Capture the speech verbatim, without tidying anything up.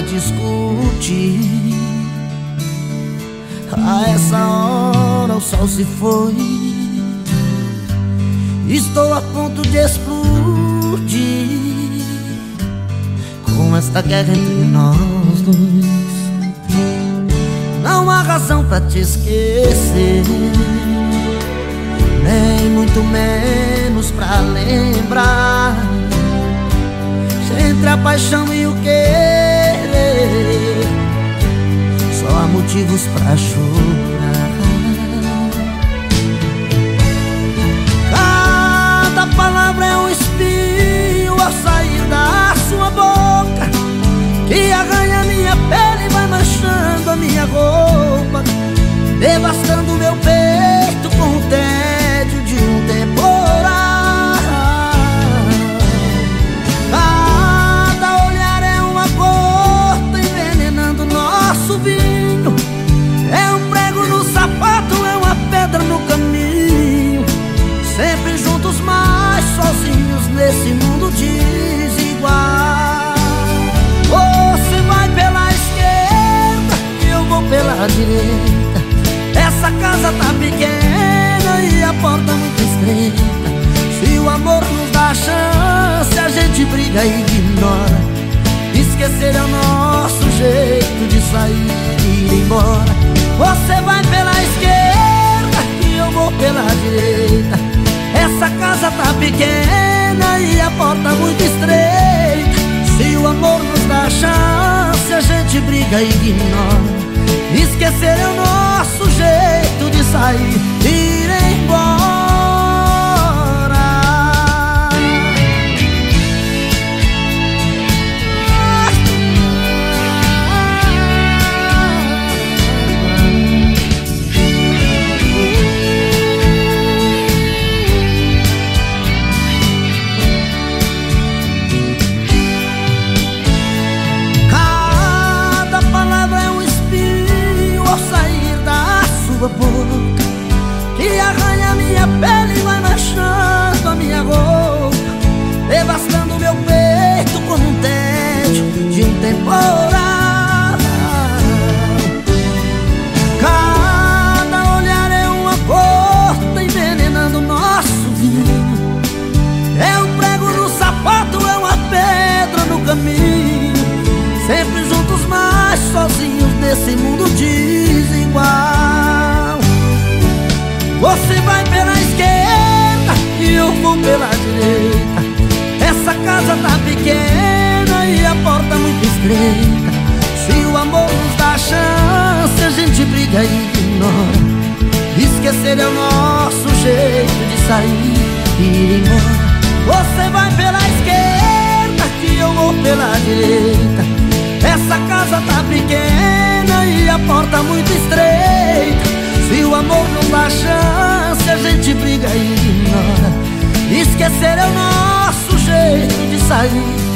discutir. A essa hora o sol se foi, estou a ponto de explodir com esta guerra entre nós dois. Não há razão pra te esquecer, nem muito menos pra lembrar. Entre a paixão e o querer, só há motivos pra chorar. Cada palavra é um espinho ao sair da sua boca, que arranha minha pele e vai manchando a minha roupa, devastando meu peito com o tédio de um temporal. Cada olhar é uma gota envenenando nosso vinho, é um prego no sapato, é uma pedra no caminho, sempre juntos mas sozinhos nesse mundo desigual. Você vai pela esquerda e eu vou pela direita, essa casa tá pequena e a porta muito estreita. Se o amor nos dá a chance, a gente briga e ignora. Esquecer é o nosso jeito de sair e ir embora. Você vai pela esquerda e eu vou pela direita, essa casa tá pequena e a porta muito estreita. Se o amor nos dá a chance, a gente briga e ignora. Esquecer é o nosso jeito de sair e ir embora. Boca que arranha minha pele e vai manchando a minha roupa, devastando meu peito com um tédio de um temporal. Cada olhar é uma gota envenenando nosso vinho, é um prego no sapato, é uma pedra no caminho, sempre juntos mas sozinhos nesse mundo desigual. Você vai pela esquerda e eu vou pela direita, essa casa tá pequena e a porta muito estreita. Se o amor nos dá a chance, a gente briga e ignora. Esquecer é o nosso jeito de sair e ir embora. Você vai pela esquerda e eu vou pela direita, essa casa tá pequena e a porta muito estreita. Se o amor não dá chance, a gente briga e ignora. Esquecer é o nosso jeito de sair